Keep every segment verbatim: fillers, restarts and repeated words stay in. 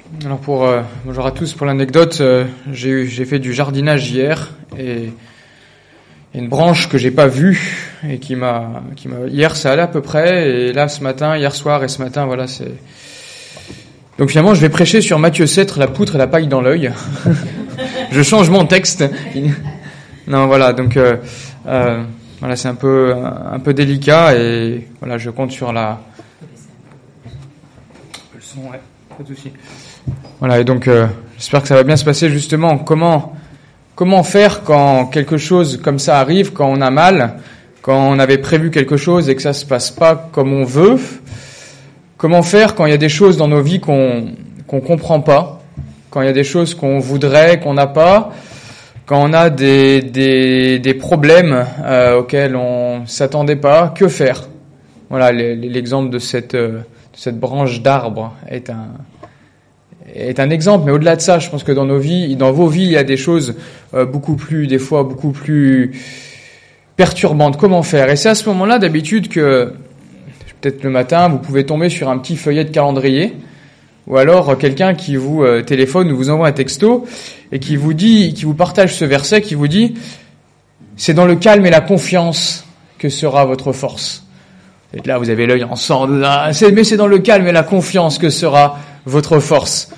Alors pour euh, bonjour à tous, pour l'anecdote, euh, j'ai eu, j'ai fait du jardinage hier et une branche que j'ai pas vue et qui m'a qui m'a hier ça allait à peu près, et là ce matin, hier soir et ce matin, voilà, c'est donc finalement je vais prêcher sur Matthieu sept, la poutre et la paille dans l'œil. Je change mon texte. Non, voilà, donc euh, euh, voilà, c'est un peu un peu délicat, et voilà, je compte sur la le son, ouais, pas de souci. Voilà, et donc euh, j'espère que ça va bien se passer. Justement, comment comment faire quand quelque chose comme ça arrive, quand on a mal, quand on avait prévu quelque chose et que ça se passe pas comme on veut. Comment faire quand il y a des choses dans nos vies qu'on qu'on comprend pas, quand il y a des choses qu'on voudrait, qu'on n'a pas, quand on a des des des problèmes euh, auxquels on s'attendait pas. Que faire? Voilà, l'exemple de cette euh, de cette branche d'arbre est un est un exemple, mais au-delà de ça, je pense que dans nos vies, dans vos vies, il y a des choses euh, beaucoup plus, des fois, beaucoup plus perturbantes. Comment faire? Et c'est à ce moment-là, d'habitude, que peut-être le matin, vous pouvez tomber sur un petit feuillet de calendrier, ou alors euh, quelqu'un qui vous euh, téléphone ou vous envoie un texto et qui vous dit, qui vous partage ce verset, qui vous dit « C'est dans le calme et la confiance que sera votre force. » Et là, vous avez l'œil en sang, ah, c'est, mais c'est dans le calme et la confiance que sera votre force.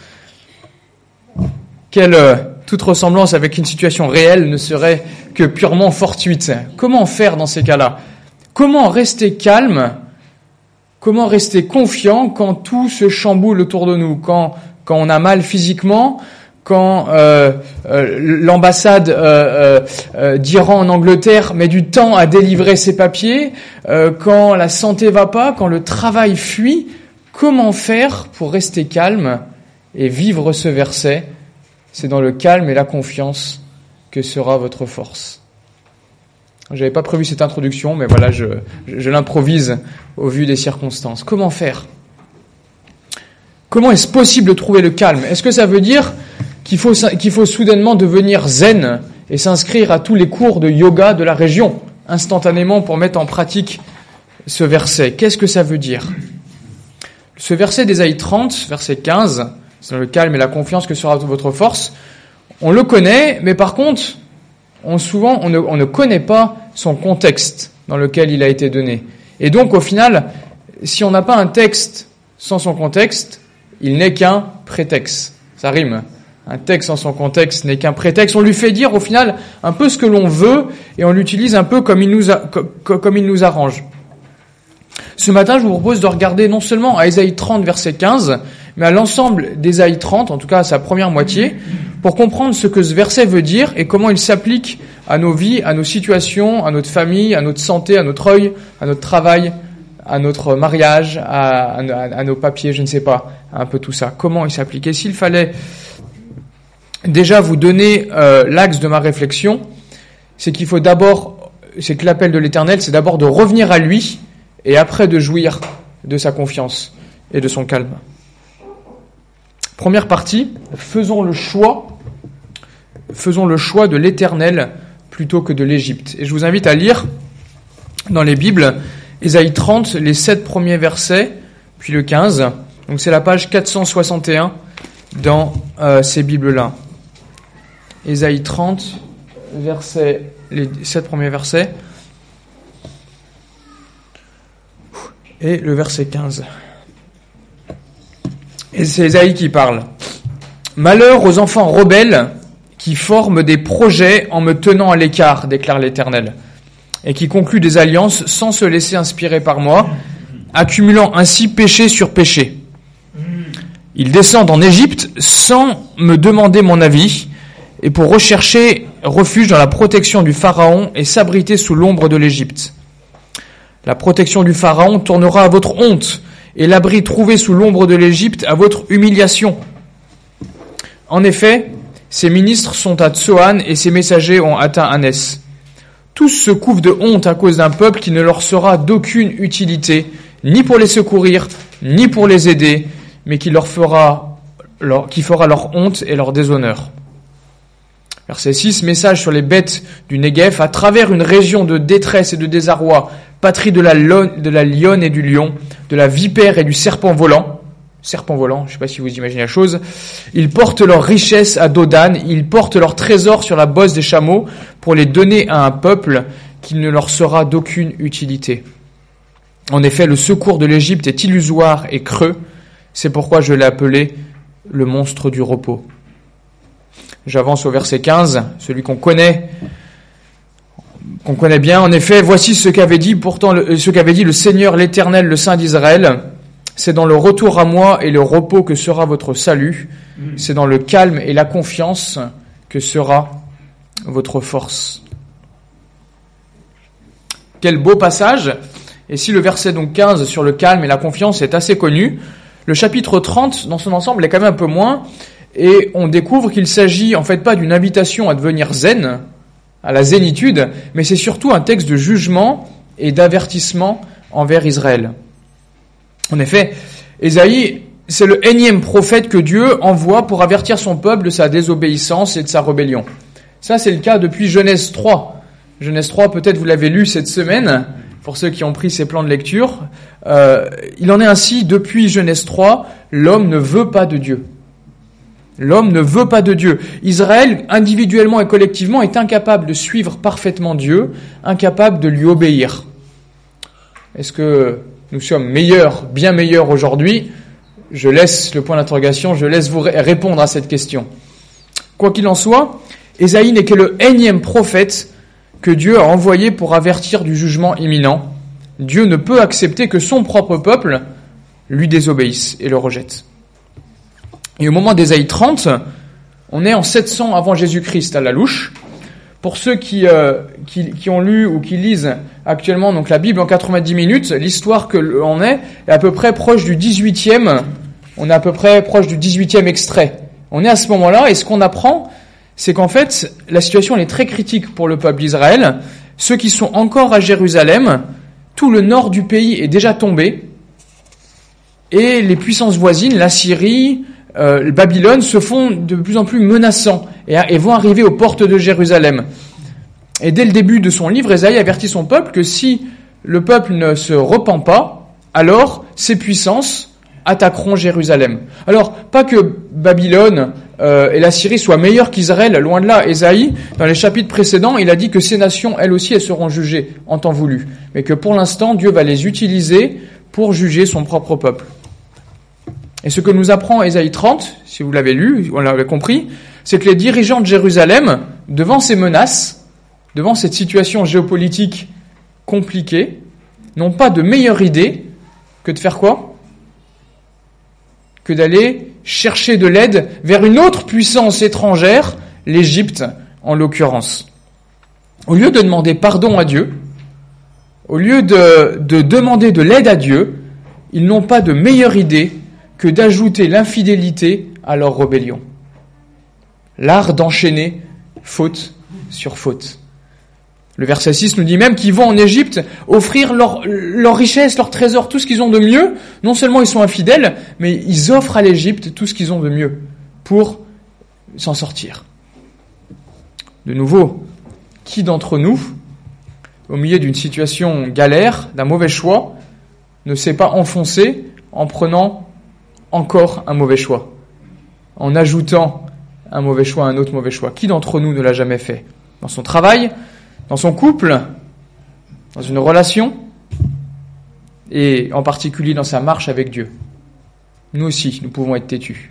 Quelle euh, toute ressemblance avec une situation réelle ne serait que purement fortuite. Comment faire dans ces cas-là? Comment rester calme? Comment rester confiant quand tout se chamboule autour de nous? Quand quand on a mal physiquement, quand euh, euh, l'ambassade euh, euh, d'Iran en Angleterre met du temps à délivrer ses papiers, euh, quand la santé va pas, quand le travail fuit, comment faire pour rester calme et vivre ce verset? C'est dans le calme et la confiance que sera votre force. J'avais pas prévu cette introduction, mais voilà, je, je, je l'improvise au vu des circonstances. Comment faire? Comment est-ce possible de trouver le calme? Est-ce que ça veut dire qu'il faut, qu'il faut soudainement devenir zen et s'inscrire à tous les cours de yoga de la région instantanément pour mettre en pratique ce verset? Qu'est-ce que ça veut dire? Ce verset d'Ésaïe trente, verset quinze, c'est dans le calme et la confiance que sera votre force. On le connaît, mais par contre, on, souvent, on ne, on ne connaît pas son contexte dans lequel il a été donné. Et donc, au final, si on n'a pas un texte sans son contexte, il n'est qu'un prétexte. Ça rime. Un texte sans son contexte n'est qu'un prétexte. On lui fait dire, au final, un peu ce que l'on veut, et on l'utilise un peu comme il nous, a, comme, comme il nous arrange. Ce matin, je vous propose de regarder non seulement à Ésaïe trente, verset quinze, mais à l'ensemble d'Ésaïe trente, en tout cas à sa première moitié, pour comprendre ce que ce verset veut dire et comment il s'applique à nos vies, à nos situations, à notre famille, à notre santé, à notre œil, à notre travail, à notre mariage, à, à, à nos papiers, je ne sais pas, un peu tout ça. Comment il s'applique? Et s'il fallait déjà vous donner euh, l'axe de ma réflexion, c'est qu'il faut d'abord, c'est que l'appel de l'Éternel, c'est d'abord de revenir à lui, et après de jouir de sa confiance et de son calme. Première partie, faisons le choix, faisons le choix de l'Éternel plutôt que de l'Égypte. Et je vous invite à lire dans les Bibles, Ésaïe trente, les sept premiers versets, puis le quinze. Donc c'est la page quatre cent soixante et un dans euh, ces Bibles-là. Ésaïe trente, versets, les sept premiers versets. Et le verset quinze. Et c'est Ésaïe qui parle. « Malheur aux enfants rebelles qui forment des projets en me tenant à l'écart, déclare l'Éternel, et qui concluent des alliances sans se laisser inspirer par moi, accumulant ainsi péché sur péché. Ils descendent en Égypte sans me demander mon avis, et pour rechercher refuge dans la protection du Pharaon et s'abriter sous l'ombre de l'Égypte. La protection du Pharaon tournera à votre honte, et l'abri trouvé sous l'ombre de l'Égypte à votre humiliation. En effet, ses ministres sont à Tsoan et ses messagers ont atteint Anès. Tous se couvrent de honte à cause d'un peuple qui ne leur sera d'aucune utilité, ni pour les secourir, ni pour les aider, mais qui leur fera leur, qui fera leur honte et leur déshonneur. Verset six, message sur les bêtes du Néguev, à travers une région de détresse et de désarroi, patrie de la, lo- de la lionne et du lion, de la vipère et du serpent volant. serpents volants, je ne sais pas si vous imaginez la chose. Ils portent leurs richesses à dos d'âne, ils portent leurs trésors sur la bosse des chameaux pour les donner à un peuple qui ne leur sera d'aucune utilité. En effet, le secours de l'Égypte est illusoire et creux, c'est pourquoi je l'ai appelé le monstre du repos. J'avance au verset quinze, celui qu'on connaît, qu'on connaît bien. En effet, voici ce qu'avait dit pourtant le, ce qu'avait dit le Seigneur l'Éternel, le Saint d'Israël. C'est dans le retour à moi et le repos que sera votre salut. C'est dans le calme et la confiance que sera votre force. Quel beau passage. Et si le verset donc quinze sur le calme et la confiance est assez connu, le chapitre trente dans son ensemble est quand même un peu moins. Et on découvre qu'il s'agit en fait pas d'une invitation à devenir zen, à la zénitude, mais c'est surtout un texte de jugement et d'avertissement envers Israël. En effet, Ésaïe, c'est le énième prophète que Dieu envoie pour avertir son peuple de sa désobéissance et de sa rébellion. Ça, c'est le cas depuis Genèse trois. Genèse trois, peut-être vous l'avez lu cette semaine, pour ceux qui ont pris ces plans de lecture. Euh, il en est ainsi, depuis Genèse trois, l'homme ne veut pas de Dieu. L'homme ne veut pas de Dieu. Israël, individuellement et collectivement, est incapable de suivre parfaitement Dieu, incapable de lui obéir. Est-ce que nous sommes meilleurs, bien meilleurs aujourd'hui? Je laisse le point d'interrogation, je laisse vous répondre à cette question. Quoi qu'il en soit, Ésaïe n'est que le énième prophète que Dieu a envoyé pour avertir du jugement imminent. Dieu ne peut accepter que son propre peuple lui désobéisse et le rejette. Et au moment d'Ésaïe trente, on est en sept cents avant Jésus-Christ à la louche. Pour ceux qui, euh, qui, qui ont lu ou qui lisent actuellement donc la Bible en quatre-vingt-dix minutes, l'histoire que l'on est est à peu près proche du dix-huitième, on est à peu près proche du dix-huitième extrait. On est à ce moment-là, et ce qu'on apprend, c'est qu'en fait, la situation elle est très critique pour le peuple d'Israël. Ceux qui sont encore à Jérusalem, tout le nord du pays est déjà tombé, et les puissances voisines, la Syrie, euh, le Babylone, se font de plus en plus menaçants et, et vont arriver aux portes de Jérusalem. Et dès le début de son livre, Ésaïe avertit son peuple que si le peuple ne se repent pas, alors ces puissances attaqueront Jérusalem. Alors, pas que Babylone euh, et la Syrie soient meilleures qu'Israël, loin de là. Ésaïe, dans les chapitres précédents, il a dit que ces nations, elles aussi, elles seront jugées en temps voulu. Mais que pour l'instant, Dieu va les utiliser pour juger son propre peuple. Et ce que nous apprend Ésaïe trente, si vous l'avez lu, on l'avait compris, c'est que les dirigeants de Jérusalem, devant ces menaces, devant cette situation géopolitique compliquée, n'ont pas de meilleure idée que de faire quoi ? Que d'aller chercher de l'aide vers une autre puissance étrangère, l'Égypte en l'occurrence. Au lieu de demander pardon à Dieu, au lieu de, de demander de l'aide à Dieu, ils n'ont pas de meilleure idée que d'ajouter l'infidélité à leur rébellion. L'art d'enchaîner faute sur faute. Le verset six nous dit même qu'ils vont en Égypte offrir leur, leur richesse, leur trésor, tout ce qu'ils ont de mieux. Non seulement ils sont infidèles, mais ils offrent à l'Égypte tout ce qu'ils ont de mieux pour s'en sortir. De nouveau, qui d'entre nous, au milieu d'une situation galère, d'un mauvais choix, ne s'est pas enfoncé en prenant encore un mauvais choix, en ajoutant un mauvais choix à un autre mauvais choix? Qui d'entre nous ne l'a jamais fait? Dans son travail, dans son couple, dans une relation, et en particulier dans sa marche avec Dieu. Nous aussi, nous pouvons être têtus.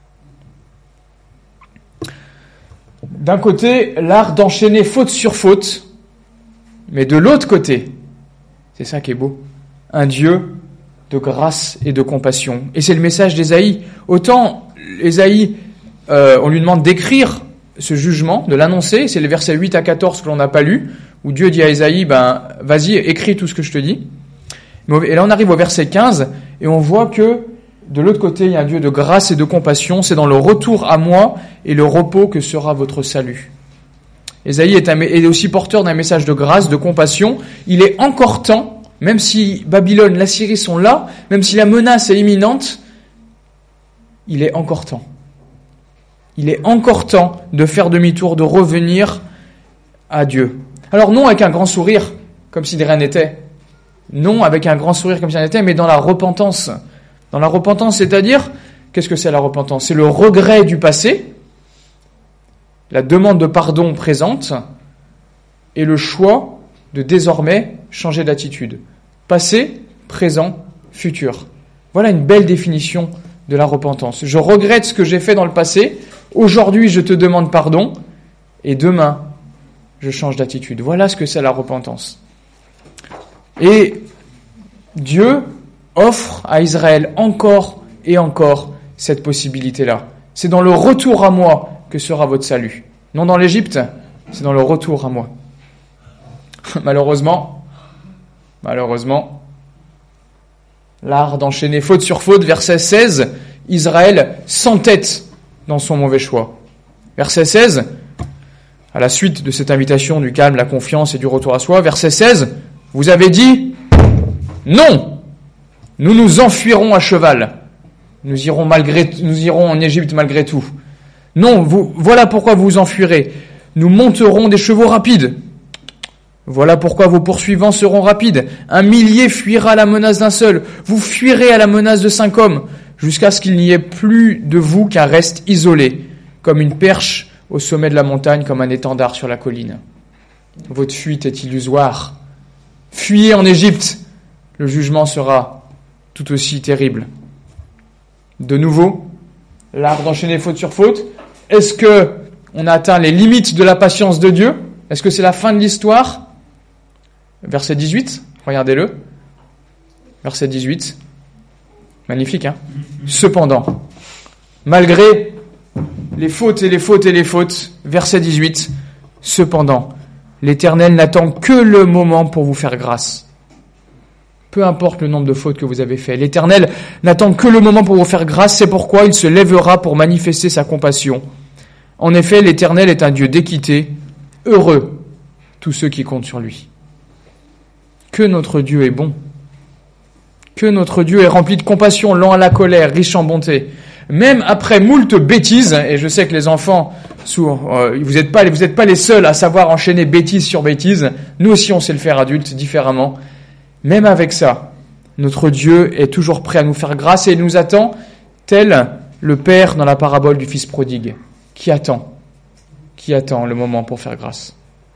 D'un côté, l'art d'enchaîner faute sur faute, mais de l'autre côté, c'est ça qui est beau, un Dieu de grâce et de compassion. Et c'est le message d'Ésaïe. Autant Ésaïe, euh, on lui demande d'écrire ce jugement, de l'annoncer, c'est les versets huit à quatorze que l'on n'a pas lu, où Dieu dit à Ésaïe, ben, vas-y, écris tout ce que je te dis. Et là, on arrive au verset quinze, et on voit que, de l'autre côté, il y a un Dieu de grâce et de compassion, c'est dans le retour à moi et le repos que sera votre salut. Ésaïe est, un, est aussi porteur d'un message de grâce, de compassion. Il est encore temps, même si Babylone, la Syrie sont là, même si la menace est imminente, il est encore temps. Il est encore temps de faire demi-tour, de revenir à Dieu. Alors non avec un grand sourire, comme si de rien n'était. Non avec un grand sourire comme si de rien n'était, mais dans la repentance. Dans la repentance, c'est-à-dire, qu'est-ce que c'est la repentance? C'est le regret du passé, la demande de pardon présente, et le choix de désormais changer d'attitude. Passé, présent, futur. Voilà une belle définition de la repentance. Je regrette ce que j'ai fait dans le passé, aujourd'hui je te demande pardon, et demain je change d'attitude. Voilà ce que c'est la repentance. Et Dieu offre à Israël encore et encore cette possibilité-là. C'est dans le retour à moi que sera votre salut. Non dans l'Égypte, c'est dans le retour à moi. Malheureusement, malheureusement, l'art d'enchaîner faute sur faute, verset seize, Israël s'entête dans son mauvais choix. Verset seize, à la suite de cette invitation du calme, la confiance et du retour à soi, verset seize, vous avez dit, non, nous nous enfuirons à cheval, nous irons malgré, nous irons en Égypte malgré tout. Non, vous, voilà pourquoi vous vous enfuirez. Nous monterons des chevaux rapides. Voilà pourquoi vos poursuivants seront rapides. Un millier fuira à la menace d'un seul. Vous fuirez à la menace de cinq hommes, jusqu'à ce qu'il n'y ait plus de vous qu'un reste isolé, comme une perche au sommet de la montagne, comme un étendard sur la colline. Votre fuite est illusoire. Fuyez en Égypte. Le jugement sera tout aussi terrible. De nouveau, l'art d'enchaîner faute sur faute. Est-ce que on a atteint les limites de la patience de Dieu? Est-ce que c'est la fin de l'histoire? Verset dix-huit, regardez-le. Verset dix-huit. Magnifique, hein? Cependant, malgré les fautes et les fautes et les fautes, verset dix-huit, cependant, l'Éternel n'attend que le moment pour vous faire grâce. Peu importe le nombre de fautes que vous avez fait, l'Éternel n'attend que le moment pour vous faire grâce, c'est pourquoi il se lèvera pour manifester sa compassion. En effet, l'Éternel est un Dieu d'équité, heureux tous ceux qui comptent sur lui. Que notre Dieu est bon. Que notre Dieu est rempli de compassion, lent à la colère, riche en bonté. Même après moult bêtises, et je sais que les enfants, sous, euh, vous n'êtes pas, vous êtes pas les seuls à savoir enchaîner bêtise sur bêtise. Nous aussi, on sait le faire adultes, différemment. Même avec ça, notre Dieu est toujours prêt à nous faire grâce et il nous attend, tel le Père dans la parabole du Fils prodigue, qui attend, qui attend le moment pour faire grâce.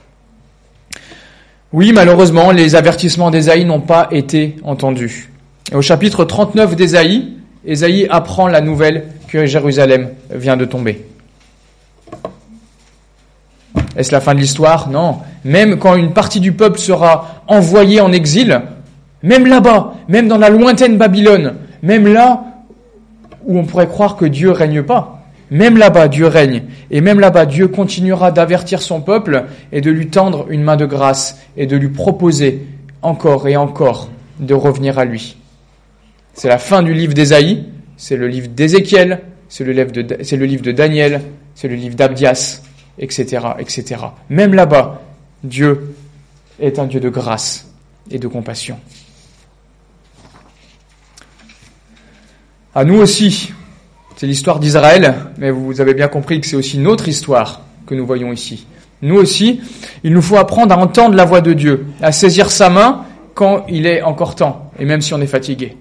Oui, malheureusement, les avertissements d'Ésaïe n'ont pas été entendus. Et au chapitre trente-neuf d'Ésaïe, Ésaïe apprend la nouvelle que Jérusalem vient de tomber. Est-ce la fin de l'histoire? Non. Même quand une partie du peuple sera envoyée en exil, même là-bas, même dans la lointaine Babylone, même là où on pourrait croire que Dieu règne pas, même là-bas Dieu règne, et même là-bas Dieu continuera d'avertir son peuple et de lui tendre une main de grâce et de lui proposer encore et encore de revenir à lui. C'est la fin du livre d'Ésaïe, c'est le livre d'Ézéchiel, c'est le livre de, c'est le livre de Daniel, c'est le livre d'Abdias, et cetera, et cetera. Même là-bas, Dieu est un Dieu de grâce et de compassion. À nous aussi, c'est l'histoire d'Israël, mais vous avez bien compris que c'est aussi notre histoire que nous voyons ici. Nous aussi, il nous faut apprendre à entendre la voix de Dieu, à saisir sa main quand il est encore temps, et même si on est fatigué.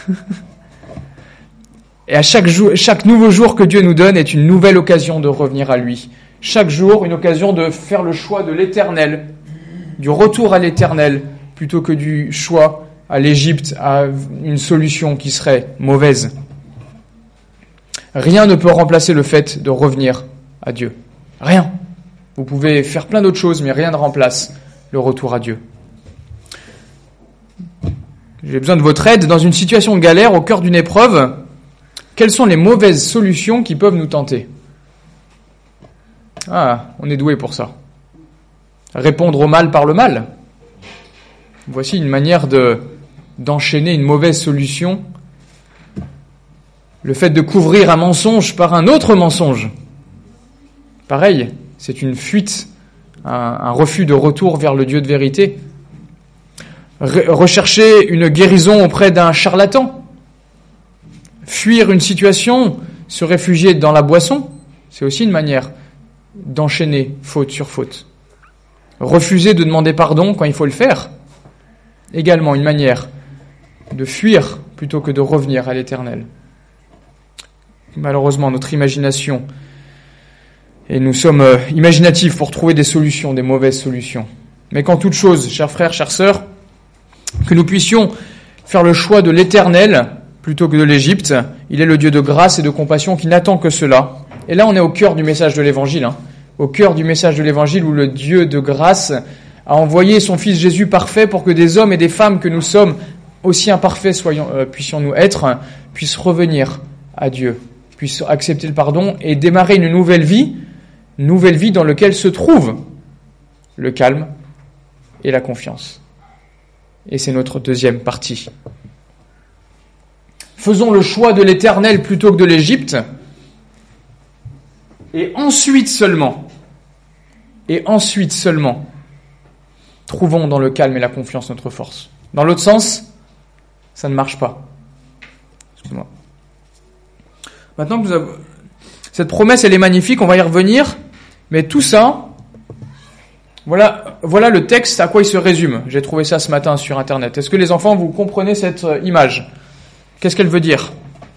Et à chaque jour, chaque nouveau jour que Dieu nous donne est une nouvelle occasion de revenir à lui. Chaque jour, une occasion de faire le choix de l'éternel, du retour à l'éternel, plutôt que du choix à l'Égypte, à une solution qui serait mauvaise. Rien ne peut remplacer le fait de revenir à Dieu. Rien. Vous pouvez faire plein d'autres choses, mais rien ne remplace le retour à Dieu. J'ai besoin de votre aide dans une situation de galère, au cœur d'une épreuve. Quelles sont les mauvaises solutions qui peuvent nous tenter? Ah, on est doué pour ça. Répondre au mal par le mal. Voici une manière de, d'enchaîner une mauvaise solution. Le fait de couvrir un mensonge par un autre mensonge. Pareil, c'est une fuite, un, un refus de retour vers le Dieu de vérité. Re- rechercher une guérison auprès d'un charlatan. Fuir une situation, se réfugier dans la boisson, c'est aussi une manière d'enchaîner faute sur faute. Refuser de demander pardon quand il faut le faire, également une manière de fuir plutôt que de revenir à l'Éternel. Malheureusement, notre imagination, et nous sommes euh, imaginatifs pour trouver des solutions, des mauvaises solutions. Mais qu'en toute chose, chers frères, chères sœurs, que nous puissions faire le choix de l'Éternel plutôt que de l'Égypte. Il est le Dieu de grâce et de compassion qui n'attend que cela. Et là, on est au cœur du message de l'Évangile, hein, au cœur du message de l'Évangile où le Dieu de grâce a envoyé son Fils Jésus parfait pour que des hommes et des femmes que nous sommes, aussi imparfaits soyons, euh, puissions-nous être, puissent revenir à Dieu, puissent accepter le pardon et démarrer une nouvelle vie, une nouvelle vie dans laquelle se trouve le calme et la confiance. Et c'est notre deuxième partie. Faisons le choix de l'Éternel plutôt que de l'Égypte, et ensuite seulement, et ensuite seulement, trouvons dans le calme et la confiance notre force. Dans l'autre sens, ça ne marche pas. Excuse-moi. Maintenant que nous avons... Cette promesse, elle est magnifique, on va y revenir, mais tout ça, voilà, voilà le texte à quoi il se résume. J'ai trouvé ça ce matin sur Internet. Est-ce que les enfants, vous comprenez cette image ? Qu'est-ce qu'elle veut dire ?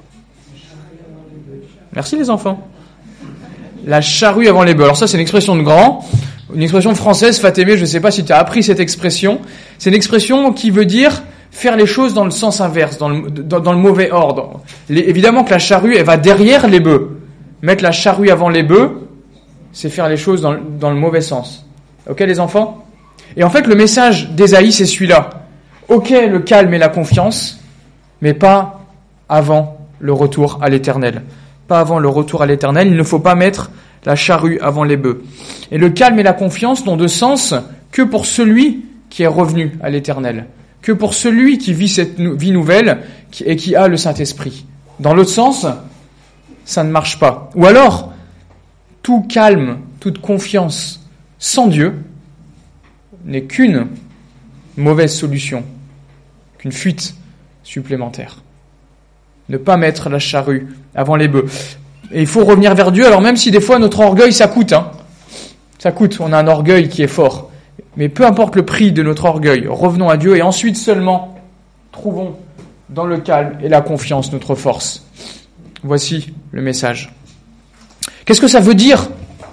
Merci les enfants. La charrue avant les bœufs. Alors ça, c'est une expression de grand, une expression française. Fatémé, je ne sais pas si tu as appris cette expression. C'est une expression qui veut dire faire les choses dans le sens inverse, dans le, dans, dans le mauvais ordre. Les, évidemment que la charrue, elle va derrière les bœufs. Mettre la charrue avant les bœufs, c'est faire les choses dans, dans le mauvais sens. Ok les enfants ? Et en fait, le message d'Ésaïe, c'est celui-là. Ok, le calme et la confiance, mais pas avant le retour à l'Éternel. Pas avant le retour à l'Éternel, il ne faut pas mettre la charrue avant les bœufs. Et le calme et la confiance n'ont de sens que pour celui qui est revenu à l'Éternel, que pour celui qui vit cette vie nouvelle et qui a le Saint-Esprit. Dans l'autre sens, ça ne marche pas. Ou alors, tout calme, toute confiance sans Dieu n'est qu'une mauvaise solution, qu'une fuite supplémentaire. Ne pas mettre la charrue avant les bœufs. Et il faut revenir vers Dieu, alors même si des fois notre orgueil, ça coûte. Hein. Ça coûte, on a un orgueil qui est fort. Mais peu importe le prix de notre orgueil, revenons à Dieu et ensuite seulement trouvons dans le calme et la confiance notre force. Voici le message. Qu'est-ce que ça veut dire ?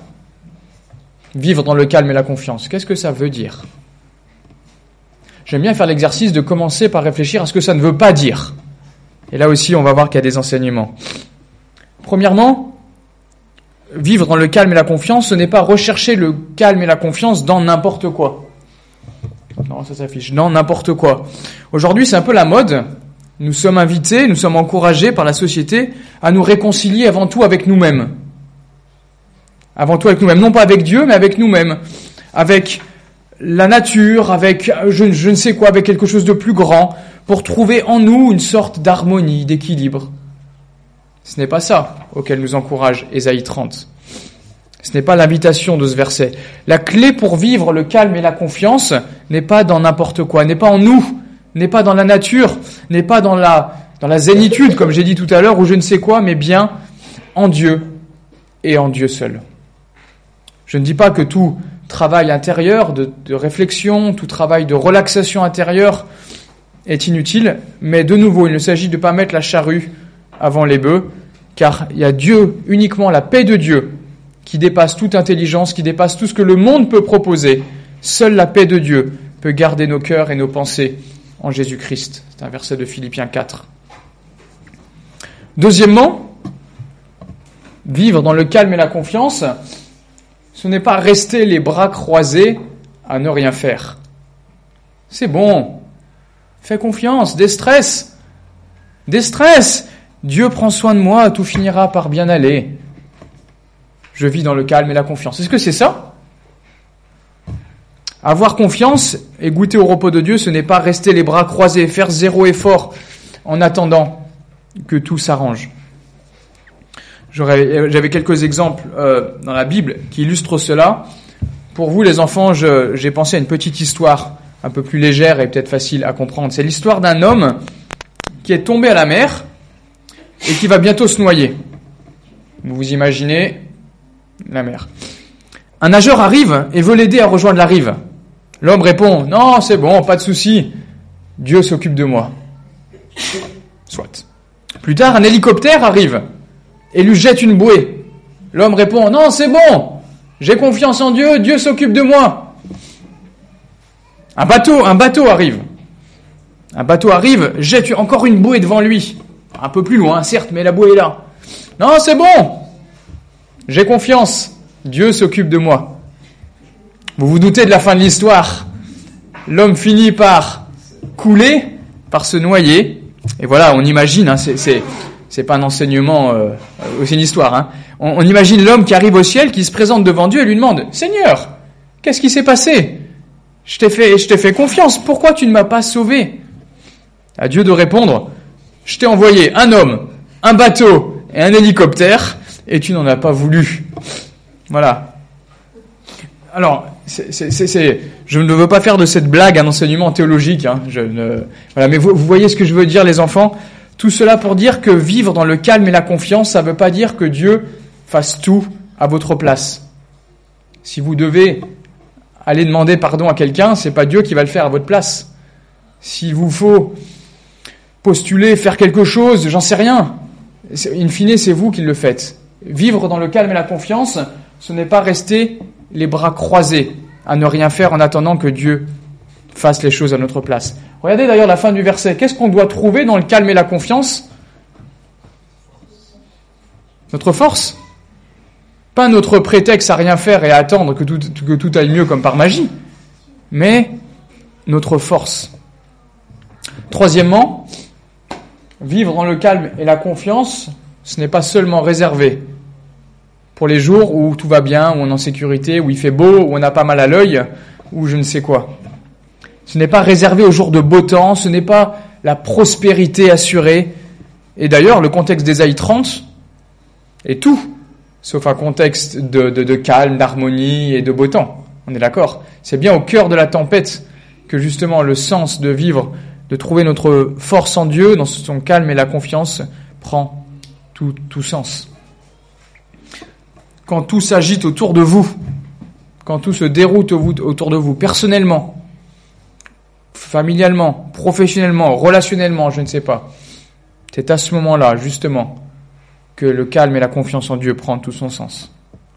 Vivre dans le calme et la confiance. Qu'est-ce que ça veut dire ? J'aime bien faire l'exercice de commencer par réfléchir à ce que ça ne veut pas dire. Et là aussi, on va voir qu'il y a des enseignements. Premièrement, vivre dans le calme et la confiance, ce n'est pas rechercher le calme et la confiance dans n'importe quoi. Non, ça s'affiche. Dans n'importe quoi. Aujourd'hui, c'est un peu la mode. Nous sommes invités, nous sommes encouragés par la société à nous réconcilier avant tout avec nous-mêmes. Avant tout avec nous-mêmes. Non pas avec Dieu, mais avec nous-mêmes. Avec la nature, avec je, je ne sais quoi, avec quelque chose de plus grand, pour trouver en nous une sorte d'harmonie, d'équilibre. Ce n'est pas ça auquel nous encourage Ésaïe trente. Ce n'est pas l'invitation de ce verset. La clé pour vivre le calme et la confiance n'est pas dans n'importe quoi, n'est pas en nous, n'est pas dans la nature, n'est pas dans la, dans la zénitude, comme j'ai dit tout à l'heure, ou je ne sais quoi, mais bien en Dieu et en Dieu seul. Je ne dis pas que tout travail intérieur, de, de réflexion, tout travail de relaxation intérieure est inutile, mais de nouveau, il ne s'agit de ne pas mettre la charrue avant les bœufs, car il y a Dieu, uniquement la paix de Dieu, qui dépasse toute intelligence, qui dépasse tout ce que le monde peut proposer. Seule la paix de Dieu peut garder nos cœurs et nos pensées en Jésus-Christ. C'est un verset de Philippiens quatre. Deuxièmement, vivre dans le calme et la confiance, ce n'est pas rester les bras croisés à ne rien faire. C'est bon. Fais confiance, déstresse. Déstresse. Dieu prend soin de moi, tout finira par bien aller. Je vis dans le calme et la confiance. Est-ce que c'est ça ? Avoir confiance et goûter au repos de Dieu, ce n'est pas rester les bras croisés, faire zéro effort en attendant que tout s'arrange. J'aurais, j'avais quelques exemples euh, dans la Bible qui illustrent cela. Pour vous, les enfants, je, j'ai pensé à une petite histoire un peu plus légère et peut-être facile à comprendre. C'est l'histoire d'un homme qui est tombé à la mer et qui va bientôt se noyer. Vous vous imaginez la mer. Un nageur arrive et veut l'aider à rejoindre la rive. L'homme répond « Non, c'est bon, pas de souci. Dieu s'occupe de moi. » Soit. Plus tard, un hélicoptère arrive et lui jette une bouée. L'homme répond, non, c'est bon, j'ai confiance en Dieu, Dieu s'occupe de moi. Un bateau, un bateau arrive. Un bateau arrive, jette encore une bouée devant lui. Un peu plus loin, certes, mais la bouée est là. Non, c'est bon, j'ai confiance, Dieu s'occupe de moi. Vous vous doutez de la fin de l'histoire. L'homme finit par couler, par se noyer. Et voilà, on imagine, hein, c'est, c'est, c'est pas un enseignement, euh, c'est une histoire. Hein. On, on imagine l'homme qui arrive au ciel, qui se présente devant Dieu et lui demande, « Seigneur, qu'est-ce qui s'est passé ? Je t'ai fait, je t'ai fait confiance, pourquoi tu ne m'as pas sauvé ?» À Dieu de répondre, « Je t'ai envoyé un homme, un bateau et un hélicoptère, et tu n'en as pas voulu. » Voilà. Alors, c'est, c'est, c'est, c'est, je ne veux pas faire de cette blague un enseignement théologique. Hein, je ne, voilà, mais vous, vous voyez ce que je veux dire, les enfants. Tout cela pour dire que vivre dans le calme et la confiance, ça ne veut pas dire que Dieu fasse tout à votre place. Si vous devez aller demander pardon à quelqu'un, c'est pas Dieu qui va le faire à votre place. S'il vous faut postuler, faire quelque chose, j'en sais rien. In fine, c'est vous qui le faites. Vivre dans le calme et la confiance, ce n'est pas rester les bras croisés, à ne rien faire en attendant que Dieu fasse les choses à notre place. Regardez d'ailleurs la fin du verset. Qu'est-ce qu'on doit trouver dans le calme et la confiance ? Notre force ? Pas notre prétexte à rien faire et à attendre que tout, que tout aille mieux comme par magie, mais notre force. Troisièmement, vivre dans le calme et la confiance, ce n'est pas seulement réservé pour les jours où tout va bien, où on est en sécurité, où il fait beau, où on n'a pas mal à l'œil, ou je ne sais quoi. Ce n'est pas réservé aux jours de beau temps, ce n'est pas la prospérité assurée. Et d'ailleurs, le contexte d'Ésaïe trente est tout, sauf un contexte de, de, de calme, d'harmonie et de beau temps. On est d'accord ? C'est bien au cœur de la tempête que justement le sens de vivre, de trouver notre force en Dieu, dans son calme et la confiance, prend tout, tout sens. Quand tout s'agite autour de vous, quand tout se déroute autour de vous, personnellement, familialement, professionnellement, relationnellement, je ne sais pas, c'est à ce moment-là, justement, que le calme et la confiance en Dieu prennent tout son sens.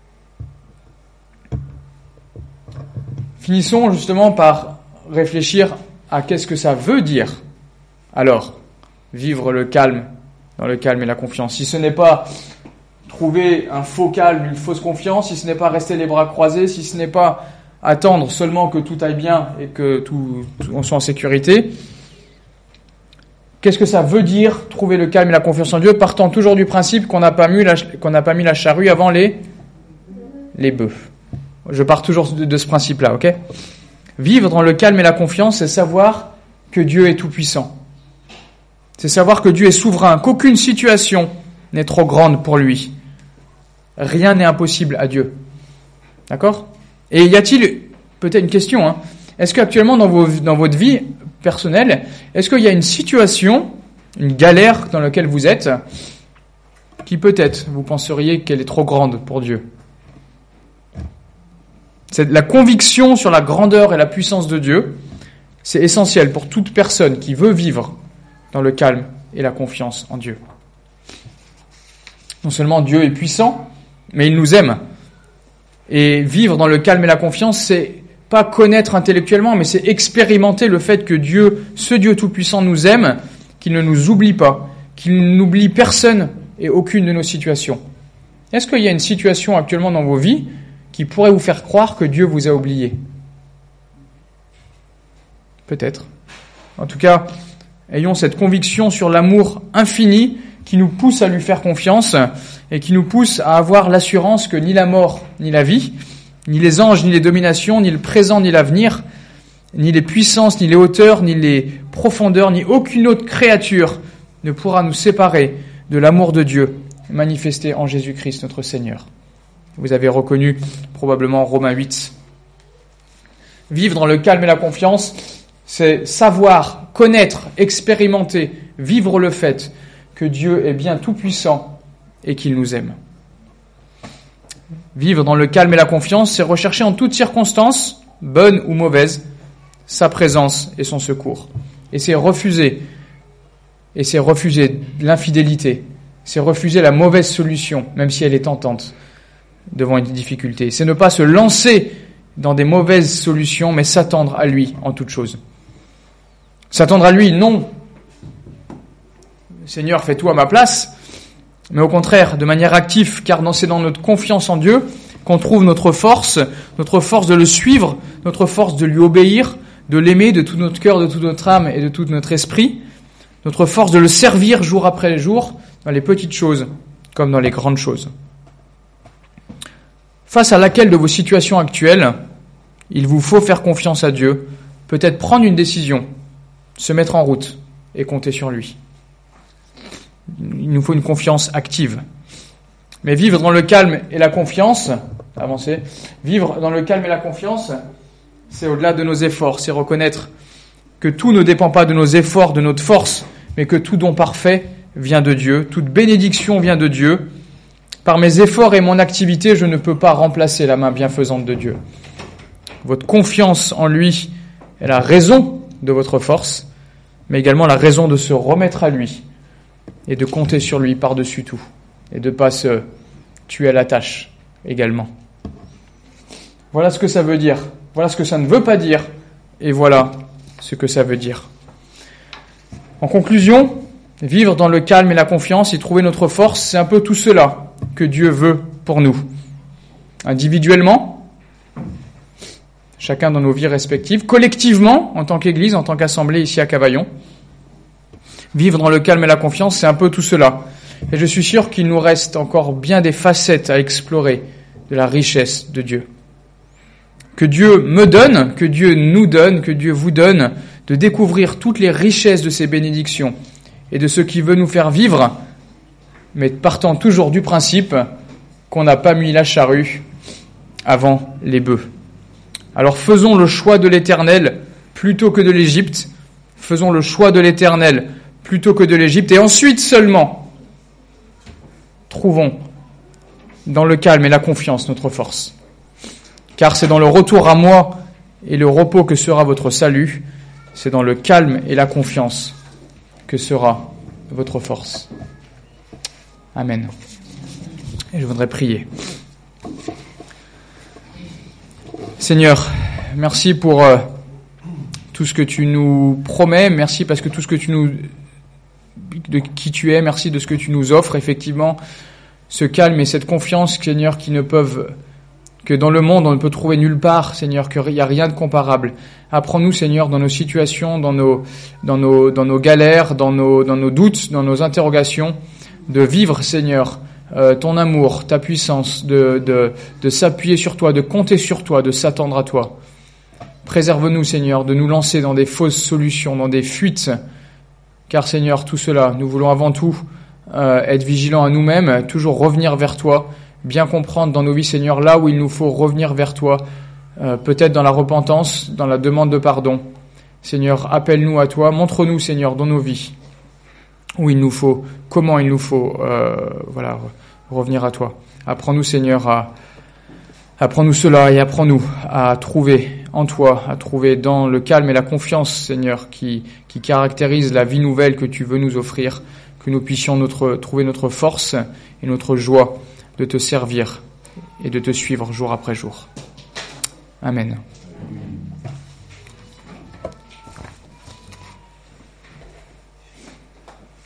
Finissons justement par réfléchir à qu'est-ce que ça veut dire, alors, vivre le calme, dans le calme et la confiance. Si ce n'est pas trouver un faux calme, une fausse confiance, si ce n'est pas rester les bras croisés, si ce n'est pas attendre seulement que tout aille bien et que tout, tout on soit en sécurité. Qu'est-ce que ça veut dire trouver le calme et la confiance en Dieu, partant toujours du principe qu'on n'a pas mis la, qu'on n'a pas mis la charrue avant les les bœufs. Je pars toujours de, de ce principe-là, ok ? Vivre dans le calme et la confiance, c'est savoir que Dieu est tout-puissant. C'est savoir que Dieu est souverain, qu'aucune situation n'est trop grande pour lui. Rien n'est impossible à Dieu. D'accord ? Et y a-t-il, peut-être une question, hein, est-ce qu'actuellement dans, vos, dans votre vie personnelle, est-ce qu'il y a une situation, une galère dans laquelle vous êtes, qui peut-être vous penseriez qu'elle est trop grande pour Dieu ? C'est la conviction sur la grandeur et la puissance de Dieu, c'est essentiel pour toute personne qui veut vivre dans le calme et la confiance en Dieu. Non seulement Dieu est puissant, mais il nous aime. Et vivre dans le calme et la confiance, c'est pas connaître intellectuellement, mais c'est expérimenter le fait que Dieu, ce Dieu tout-puissant nous aime, qu'il ne nous oublie pas, qu'il n'oublie personne et aucune de nos situations. Est-ce qu'il y a une situation actuellement dans vos vies qui pourrait vous faire croire que Dieu vous a oublié ? Peut-être. En tout cas, ayons cette conviction sur l'amour infini qui nous pousse à lui faire confiance et qui nous pousse à avoir l'assurance que ni la mort, ni la vie, ni les anges, ni les dominations, ni le présent, ni l'avenir, ni les puissances, ni les hauteurs, ni les profondeurs, ni aucune autre créature ne pourra nous séparer de l'amour de Dieu manifesté en Jésus-Christ notre Seigneur. Vous avez reconnu probablement Romains huit. Vivre dans le calme et la confiance, c'est savoir, connaître, expérimenter, vivre le fait que Dieu est bien tout-puissant et qu'il nous aime. Vivre dans le calme et la confiance, c'est rechercher en toutes circonstances, bonnes ou mauvaises, sa présence et son secours. Et c'est refuser et c'est refuser l'infidélité, c'est refuser la mauvaise solution, même si elle est tentante devant une difficulté. C'est ne pas se lancer dans des mauvaises solutions, mais s'attendre à lui en toute chose. S'attendre à lui, non. Seigneur, fais tout à ma place, mais au contraire, de manière active, car c'est dans notre confiance en Dieu qu'on trouve notre force, notre force de le suivre, notre force de lui obéir, de l'aimer de tout notre cœur, de toute notre âme et de tout notre esprit, notre force de le servir jour après jour, dans les petites choses comme dans les grandes choses. Face à laquelle de vos situations actuelles, il vous faut faire confiance à Dieu, peut-être prendre une décision, se mettre en route et compter sur lui. Il nous faut une confiance active. Mais vivre dans le calme et la confiance, avancer, vivre dans le calme et la confiance, c'est au-delà de nos efforts, c'est reconnaître que tout ne dépend pas de nos efforts, de notre force, mais que tout don parfait vient de Dieu, toute bénédiction vient de Dieu. Par mes efforts et mon activité, je ne peux pas remplacer la main bienfaisante de Dieu. Votre confiance en lui est la raison de votre force, mais également la raison de se remettre à lui et de compter sur lui par-dessus tout, et de ne pas se tuer à la tâche également. Voilà ce que ça veut dire, voilà ce que ça ne veut pas dire, et voilà ce que ça veut dire. En conclusion, vivre dans le calme et la confiance et trouver notre force, c'est un peu tout cela que Dieu veut pour nous. Individuellement, chacun dans nos vies respectives, collectivement, en tant qu'Église, en tant qu'Assemblée ici à Cavaillon. Vivre dans le calme et la confiance, c'est un peu tout cela. Et je suis sûr qu'il nous reste encore bien des facettes à explorer de la richesse de Dieu. Que Dieu me donne, que Dieu nous donne, que Dieu vous donne de découvrir toutes les richesses de ses bénédictions et de ce qu'il veut nous faire vivre, mais partant toujours du principe qu'on n'a pas mis la charrue avant les bœufs. Alors faisons le choix de l'Éternel plutôt que de l'Égypte. Faisons le choix de l'Éternel plutôt que de l'Égypte. Et ensuite seulement, trouvons dans le calme et la confiance notre force. Car c'est dans le retour à moi et le repos que sera votre salut. C'est dans le calme et la confiance que sera votre force. Amen. Et je voudrais prier. Seigneur, merci pour euh, tout ce que tu nous promets. Merci parce que tout ce que tu nous, de qui tu es, merci de ce que tu nous offres. Effectivement, ce calme et cette confiance, Seigneur, qui ne peuvent, que dans le monde on ne peut trouver nulle part, Seigneur, qu'il n'y a rien de comparable. Apprends-nous, Seigneur, dans nos situations, dans nos, dans nos, dans nos galères, dans nos, dans nos doutes, dans nos interrogations, de vivre, Seigneur, euh, ton amour, ta puissance, de, de, de s'appuyer sur toi, de compter sur toi, de s'attendre à toi. Préserve-nous, Seigneur, de nous lancer dans des fausses solutions, dans des fuites, car, Seigneur, tout cela, nous voulons avant tout euh, être vigilants à nous-mêmes, toujours revenir vers toi, bien comprendre dans nos vies, Seigneur, là où il nous faut revenir vers toi, euh, peut-être dans la repentance, dans la demande de pardon. Seigneur, appelle-nous à toi, montre-nous, Seigneur, dans nos vies, où il nous faut, comment il nous faut, euh, voilà, revenir à toi. Apprends-nous, Seigneur, à, apprends-nous cela et apprends-nous à trouver en toi, à trouver dans le calme et la confiance, Seigneur, qui, qui caractérise la vie nouvelle que tu veux nous offrir, que nous puissions notre, trouver notre force et notre joie de te servir et de te suivre jour après jour. Amen.